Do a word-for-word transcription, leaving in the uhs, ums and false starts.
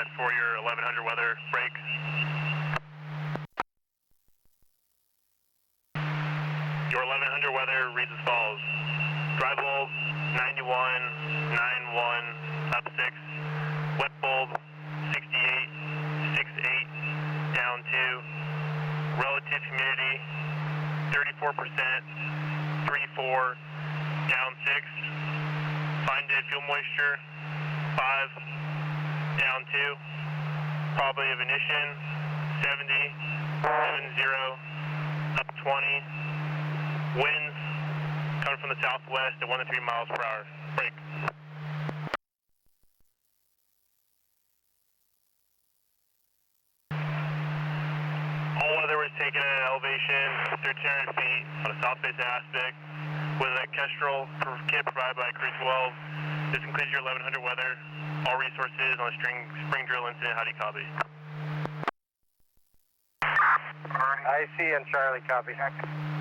five for your eleven hundred weather break. Your eleven hundred weather reads as follows. Dry bulb, ninety-one, nine one, up six. Wet bulb, sixty-eight, six eight, down two. Relative humidity, thirty-four percent, three four, down six. Fine dead fuel moisture, five, down two. Probability of ignition, seventy, seven zero, up twenty. Winds coming from the southwest at one to three miles per hour. Break. All weather was taken at an elevation of thirteen hundred feet on a south facing aspect with a Kestrel kit provided by Crew twelve. This includes your eleven hundred weather. All resources on a string, spring drill incident. How do you copy? I C and Charlie, copy.